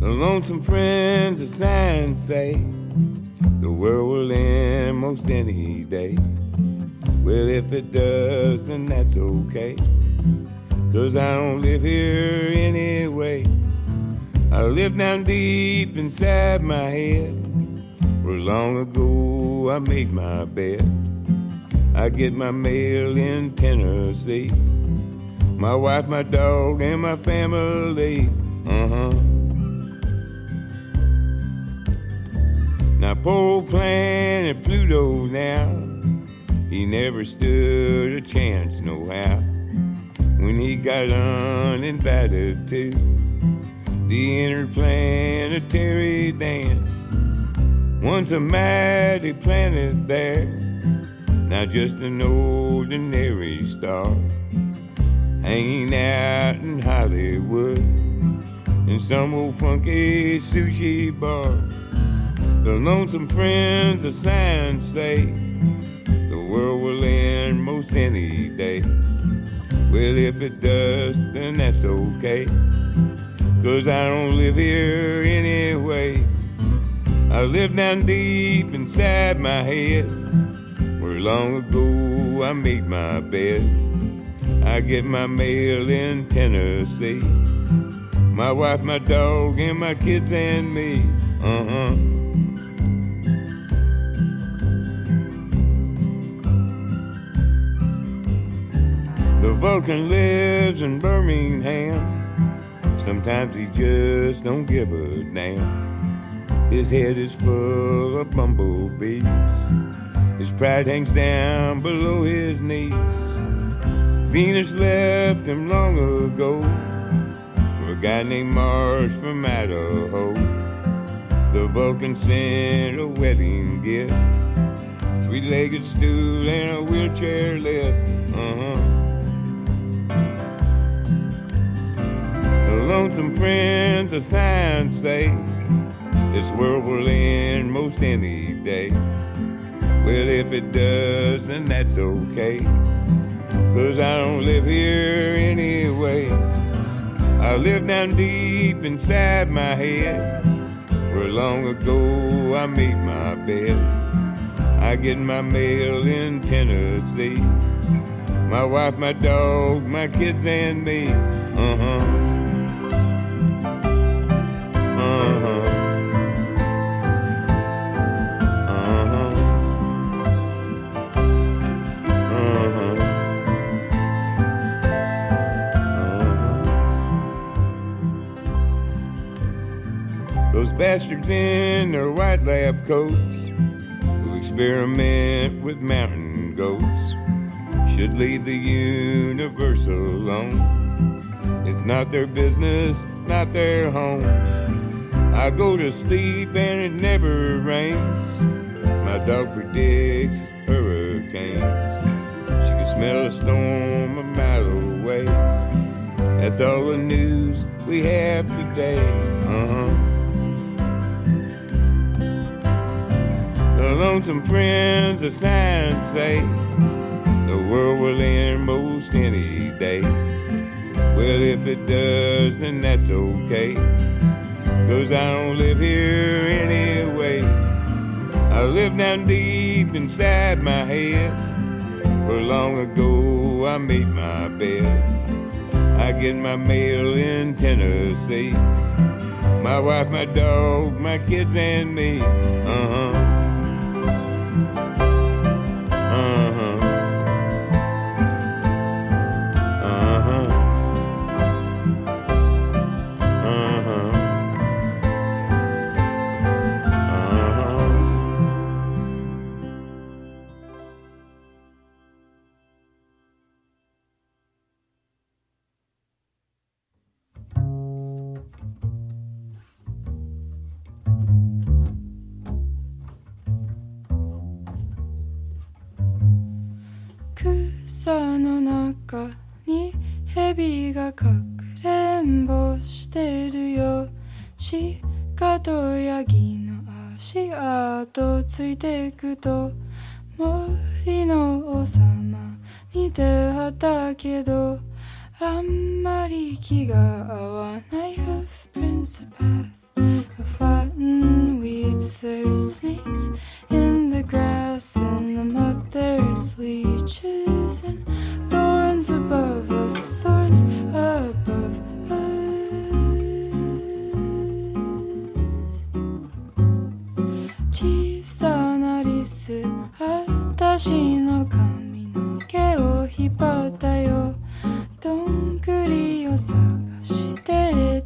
The lonesome friends of science say the world will end most any day. Well, if it does, then that's okay, 'cause I don't live here anyway. I live down deep inside my head, where long ago I made my bed. I get my mail in Tennessee, my wife, my dog, and my family. Now poor old planet Pluto now, he never stood a chance no how when he got uninvited to the interplanetary dance. Once a mighty planet there, now just an ordinary star, hanging out in Hollywood in some old funky sushi bar. The lonesome friends of science say the world will end most any day. Well, if it does, then that's okay, 'cause I don't live here anyway. I live down deep inside my head, where long ago I made my bed. I get my mail in Tennessee, my wife, my dog, and my kids and me. The Vulcan lives in Birmingham. Sometimes he just don't give a damn. His head is full of bumblebees. His pride hangs down below his knees. Venus left him long ago for a guy named Mars from Idaho. The Vulcan sent a wedding gift, three-legged stool and a wheelchair lift. The lonesome friends of science say this world will end most any day. Well, if it does, then that's okay, 'cause I don't live here anyway. I live down deep inside my head, where long ago I made my bed. I get my mail in Tennessee, my wife, my dog, my kids and me. Those bastards in their white lab coats who experiment with mountain goats should leave the universe alone. It's not their business, not their home. I go to sleep and it never rains. My dog predicts hurricanes. She can smell a storm a mile away. That's all the news we have today. The lonesome friends of science say the world will end most any day. Well, if it does, then that's okay, 'cause I don't live here anyway. I live down deep inside my head, where long ago I made my bed. I get my mail in Tennessee, my wife, my dog, my kids and me.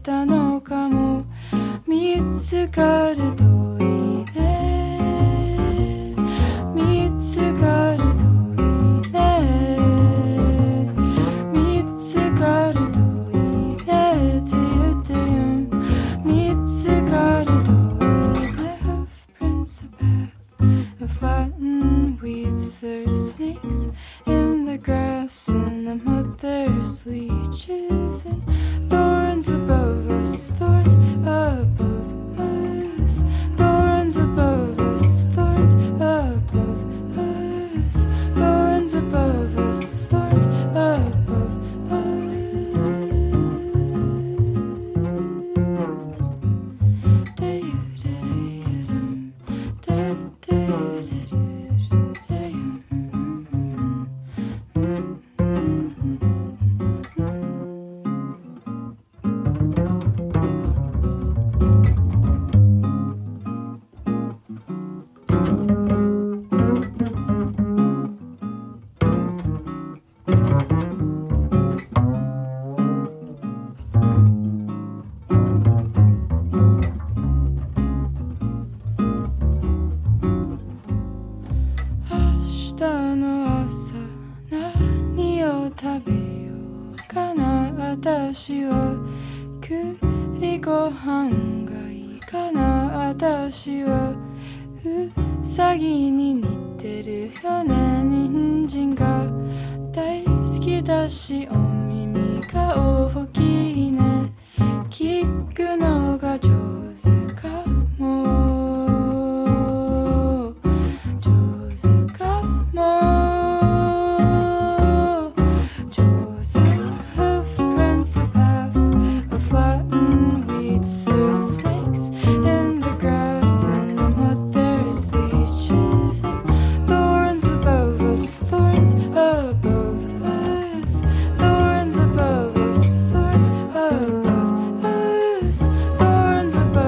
たのかも見つかるといいね見つかるといいね見つかるといいねって言ってよ見つかるといいね Half prints a path of flattened weeds there are snakes in the grass and the mother's leeches and thorns above us thorns above us thorns above us thorns above us thorns above us thorns above us私は栗ご飯がいいかな私はうさぎに似てるよね人参が大好きだしお耳が大きいね聞くのが上手かも上手かも上手Half-prints a path of flattened weeds there are snakes in the grass and the mother's leeches and thorns above us thorns above us thorns above us thorns above us thorns above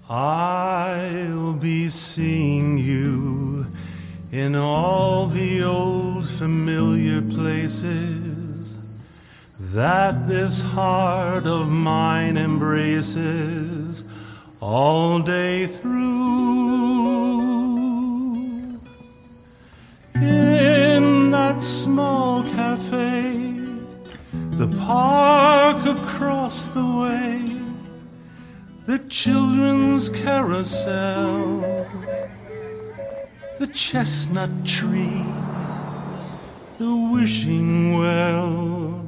I'll be seeing you in all the old familiar places that this heart of mine embraces all day through. In that small cafe, the park across the way, the children's carousel, the chestnut tree, the wishing well.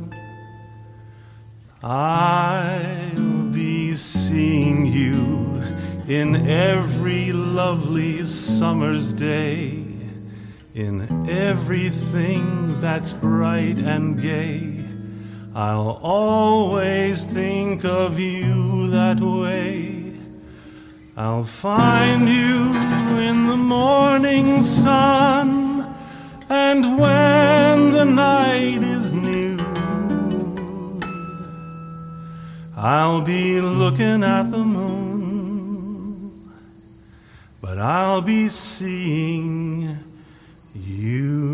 I'll be seeing you in every lovely summer's day, in everything that's bright and gay. I'll always think of you that way. I'll find you in the morning sun, and when the night is new, I'll be looking at the moon, but I'll be seeing you.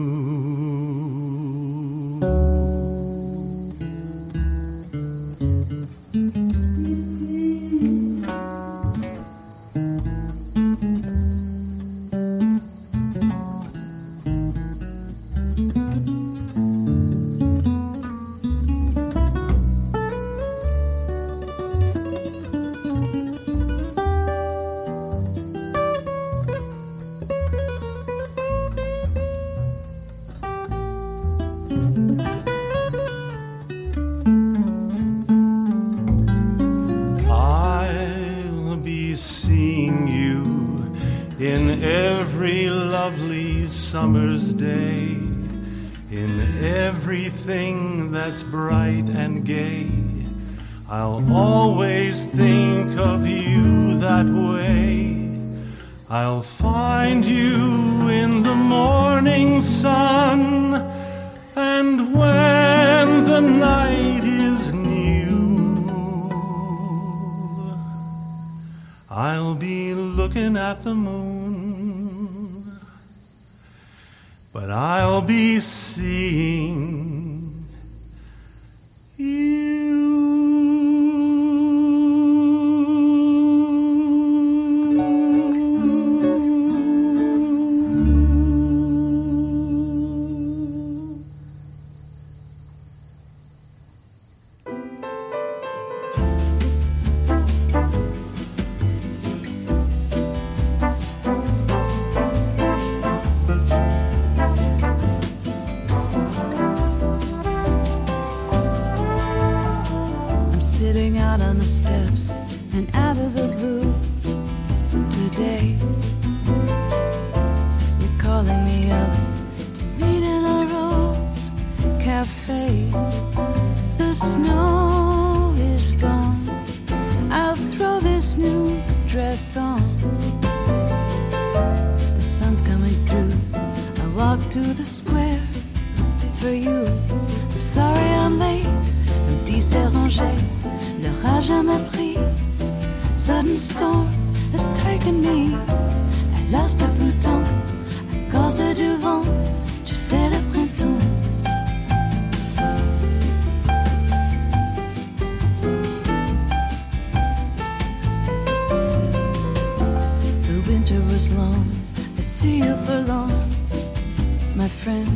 In every lovely summer's day, in everything that's bright and gay, I'll always think of you that way. I'll find you in the morning sun, and when the night is new, I'll be looking at the moon, but I'll be seeing you. Steps and out of the blue today, you're calling me up to meet in a road cafe. The snow is gone, I'll throw this new dress on. The sun's coming through, I walk to the square for you. I'm sorry I'm late, un petit c'est rangé. L'orage m'a pris, sudden storm has taken me. I lost a bouton à cause du vent, tu sais le printemps. The winter was long, I see you forlorn, my friend.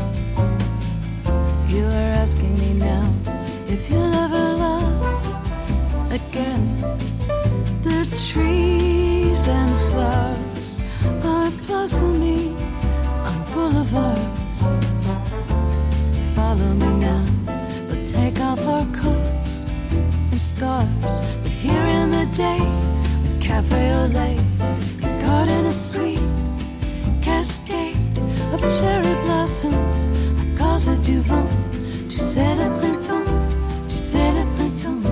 You are asking me now if you'll ever love again. The trees and flowers are blossoming on boulevards. Follow me now, but take off our coats and scarves. We're here in the day with cafe au lait, and caught in a sweet cascade of cherry blossoms à cause du vent. Tu sais le printemps, tu sais le printemps.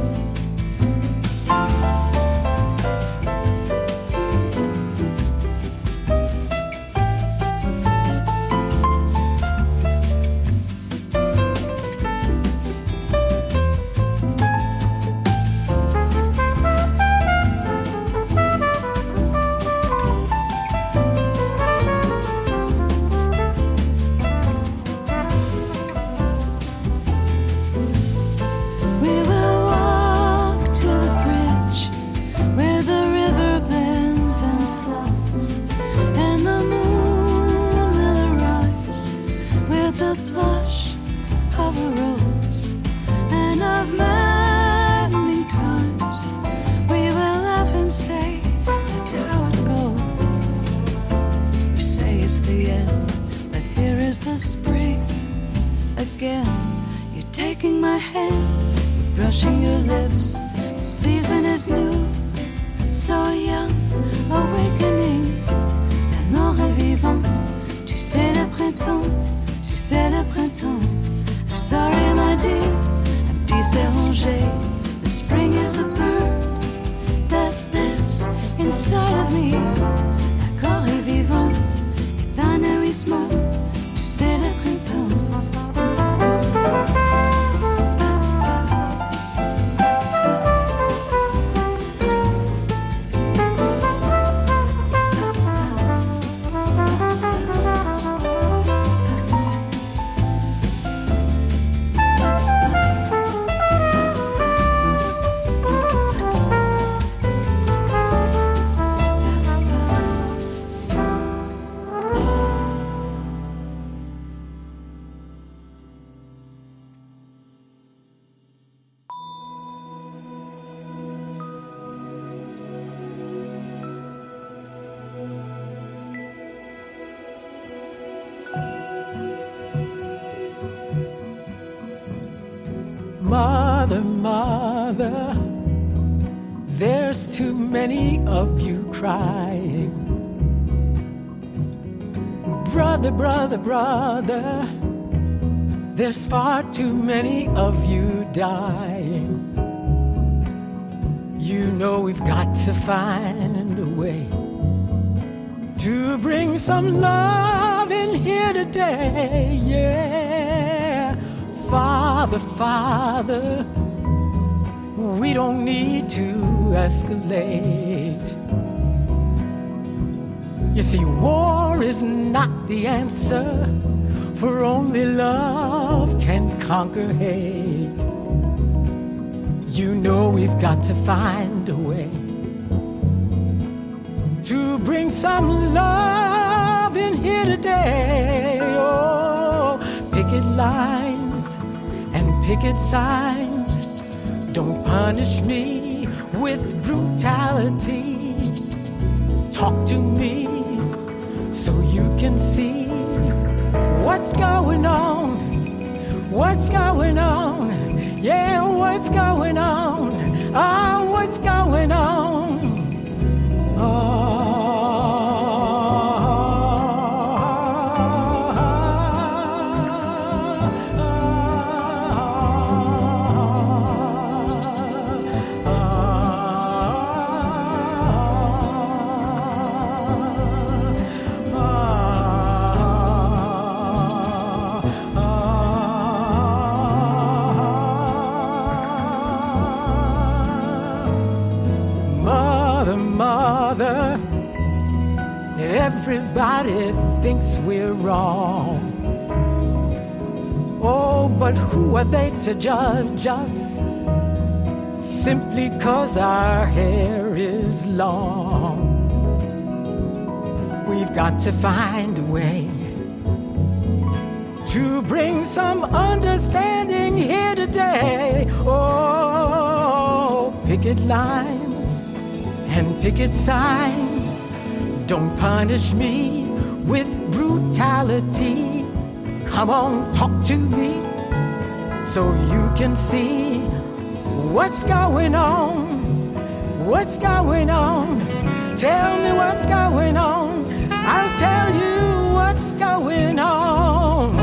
blush of a rose and of many times we will laugh and say that's how it goes. We say it's the end, but here is the spring again. You're taking my hand, you're brushing your lips. The season is new, so young, awakening, tellement revivant. Tu sais le printemps, tu sais le printemps. I'm sorry my dear, I'm désarrangé. The spring is a bird that lives inside of me. La corps est vivante, épanouissement. Tu sais le printemps. Mother, mother, there's too many of you crying. Brother, brother, brother, there's far too many of you dying. You know we've got to find a way to bring some love in here today, yeah. Father, Father, we don't need to escalate. You see, war is not the answer, for only love can conquer hate. You know we've got to find a way to bring some love in here today. Oh, picket lines and picket signs, don't punish me with brutality. Talk to me so you can see what's going on, what's going on, yeah, what's going on, what's going on. Mother, everybody thinks we're wrong. Oh, but who are they to judge us simply 'cause our hair is long? We've got to find a way to bring some understanding here today. Oh, picket lines and picket signs, don't punish me with brutality. Come on, talk to me so you can see what's going on, what's going on. Tell me what's going on, I'll tell you what's going on.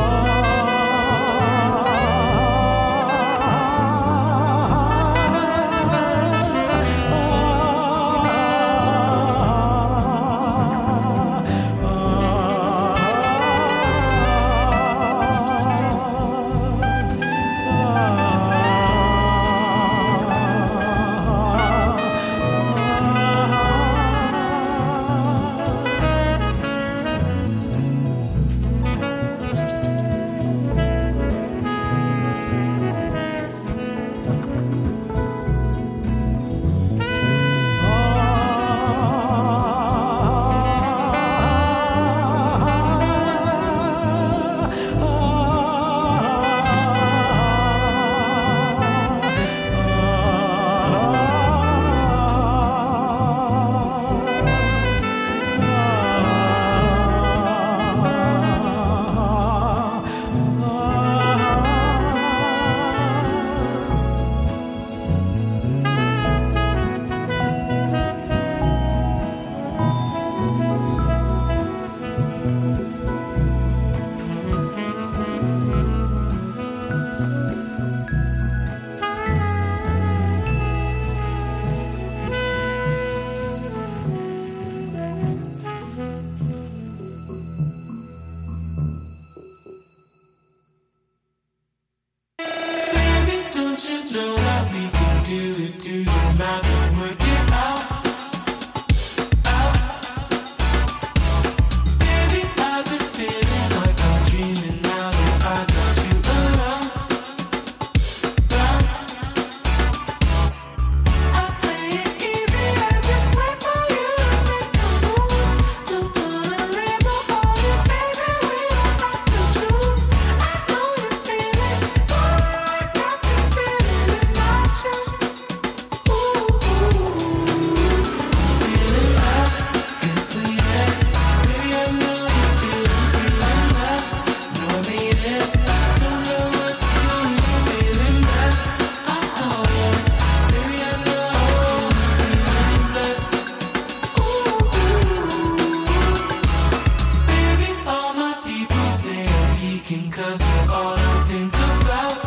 all I think about.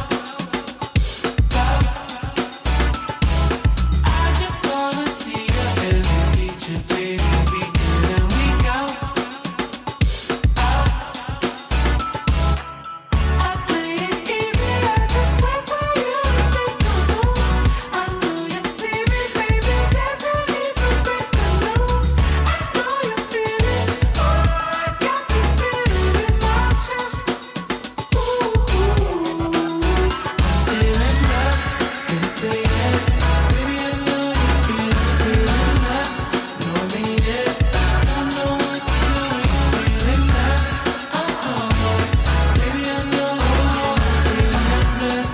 I just wanna see your every feature, baby, week in and week out. I play it easy, I just wait for you to make a move. I know you see me, baby, there's no need to break the news. I know you feel it, oh, I got this feeling in my chest. Ooh, I'm feeling less, can't say it. Baby, I know you feel it, feeling less. No, I mean it, don't know what to do when you're feeling less. Baby, I know I'm feeling less.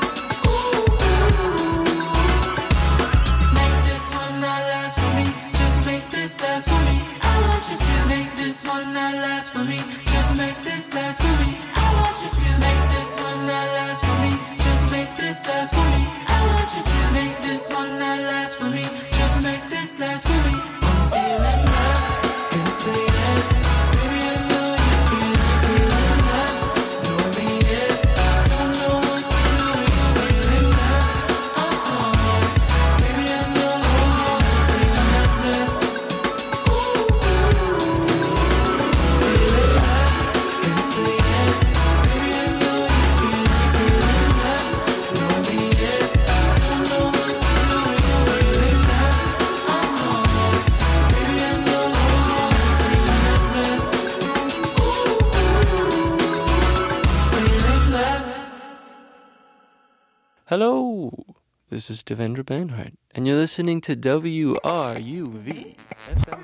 Make this one not last for me, just make this last for me. I want you to make this one not last for me, just make this last for me. I want you to make this one not last for me, just make this last for me. I want you to make this one not last for me, just make this last for me. I'm feeling less, can't say it. Baby, I know you feel it, feeling less. No, I mean it, don't know what to do when you're feeling less. Baby, I know I'm feeling less. Feeling less, can't say it. Baby, I know you feel it, feeling less. No, I mean it, don't know what to do when you're feeling less. Baby, I know I'm feeling less. Feeling less. Hello, this is Devendra Banhart, and you're listening to WRUV FM.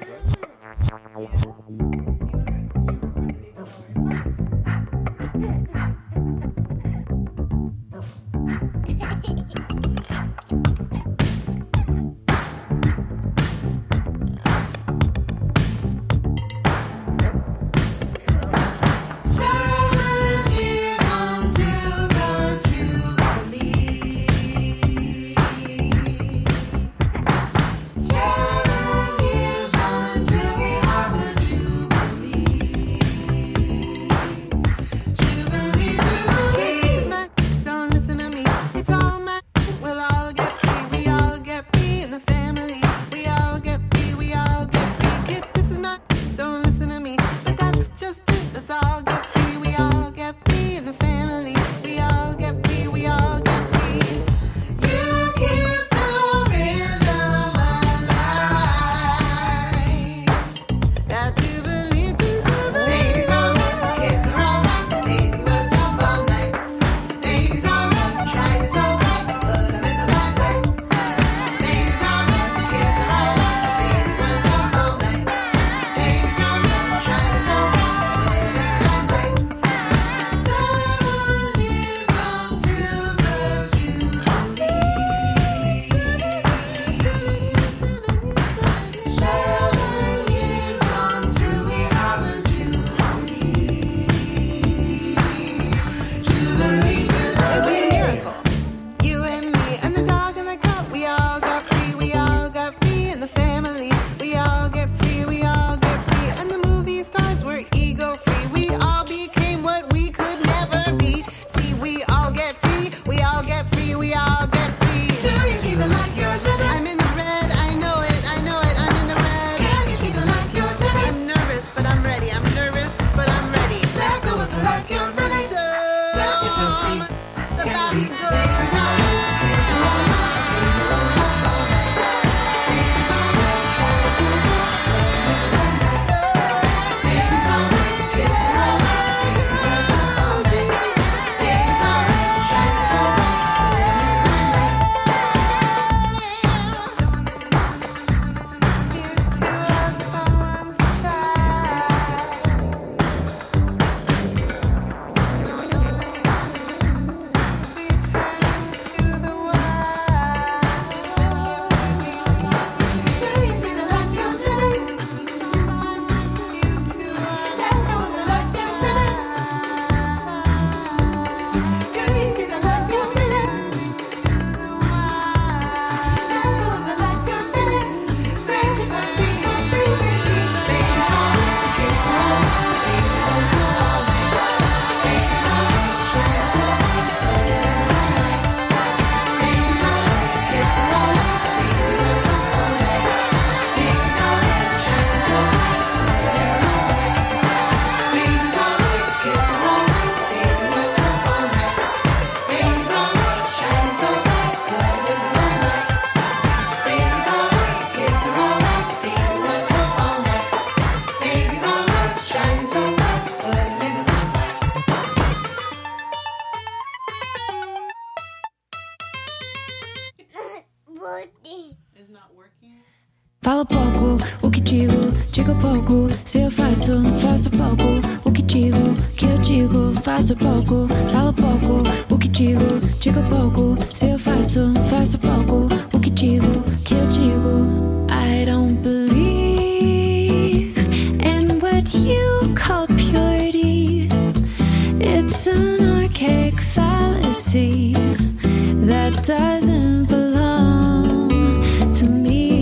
Falo pouco, o que digo pouco. Se eu faço, faço pouco. O que digo, que eu digo, faço pouco. Falo pouco, o que digo pouco. Se eu faço, faço pouco. O que digo, que eu digo. I don't believe in what you call purity. It's an archaic fallacy that doesn't belong to me.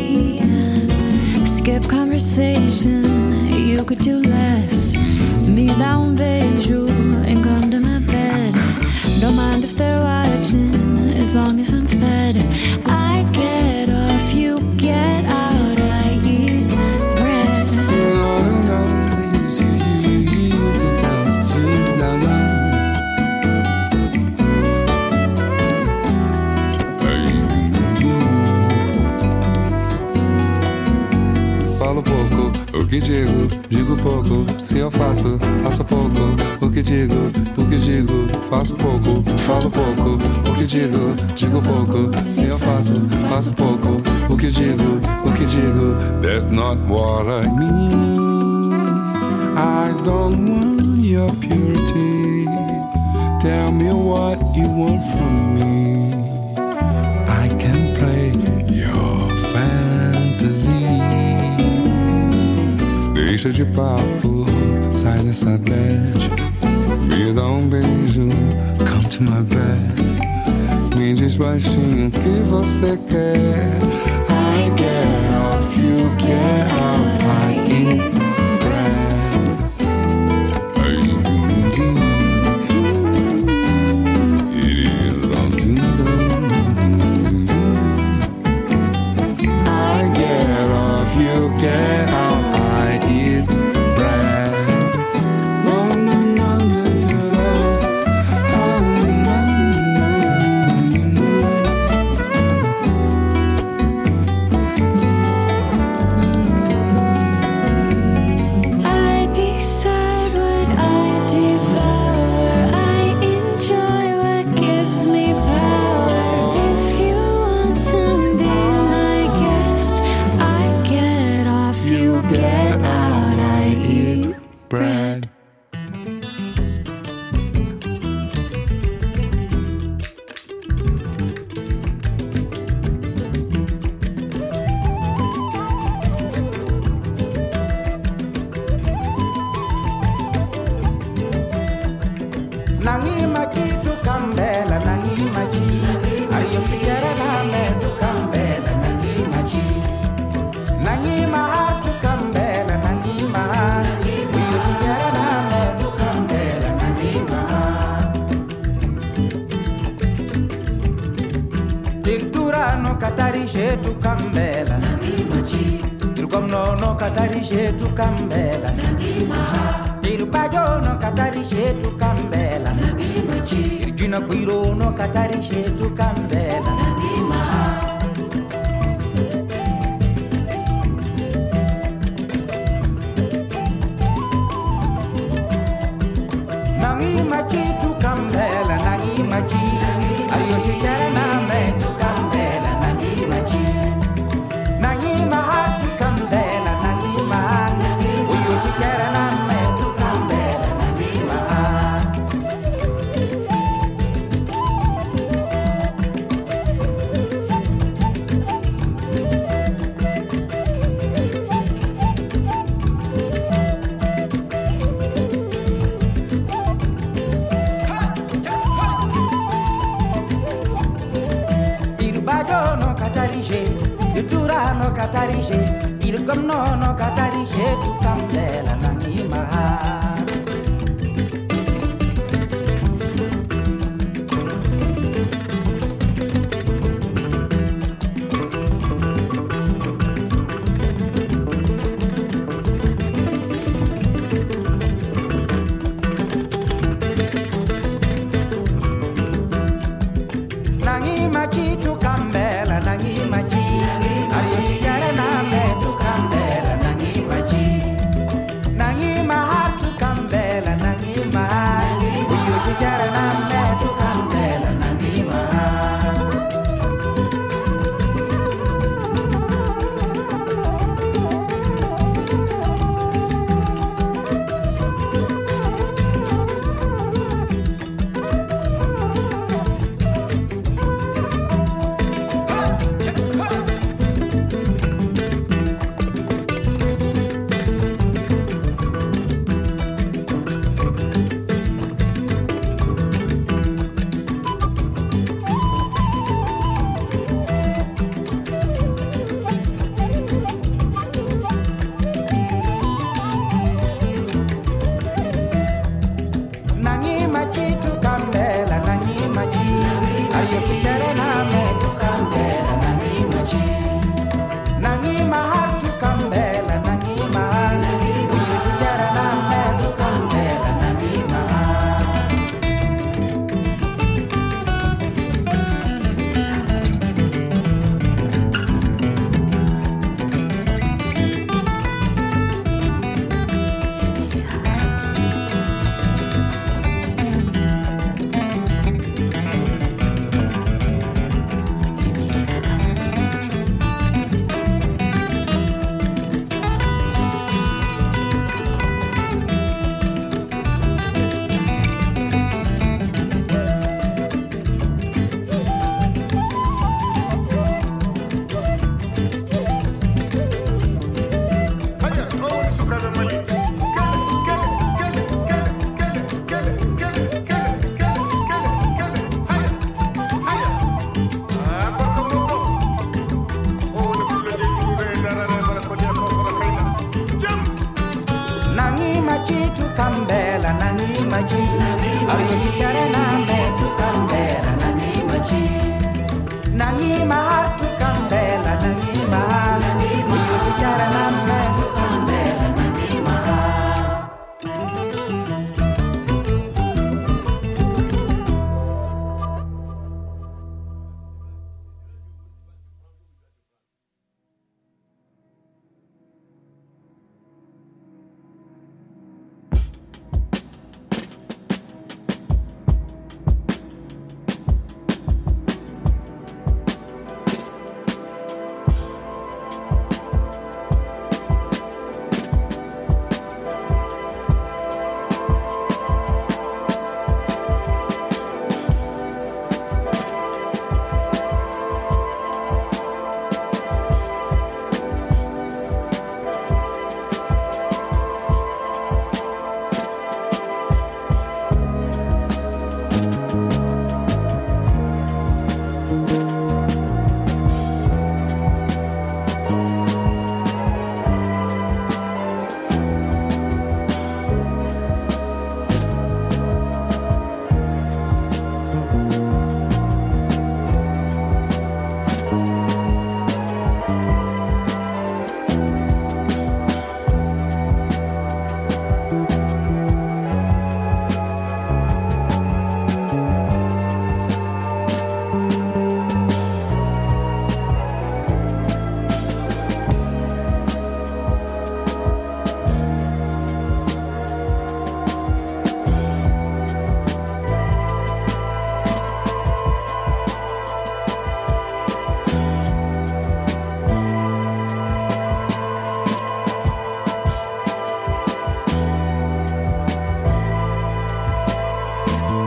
Skip conversation, you could do less. Me dá beijo and come to my bed. Don't mind if they're watching, as long as I'm fed. I get off, you get out, I eat bread. Falo pouco, o que digo pouco. Se eu faço, faço pouco. O que digo, faço pouco. Falo pouco, o que digo pouco. Se eu faço, faço pouco. O que digo, that's not what I mean. I don't want your purity. Tell me what you want from me. I can play your fantasy. Deixa de papo, sai dessa bed. Me dá beijo, come to my bed. Me diz baixinho o que você quer. I get off, you get out, I eat bread. I get off, you get out. Katarishe,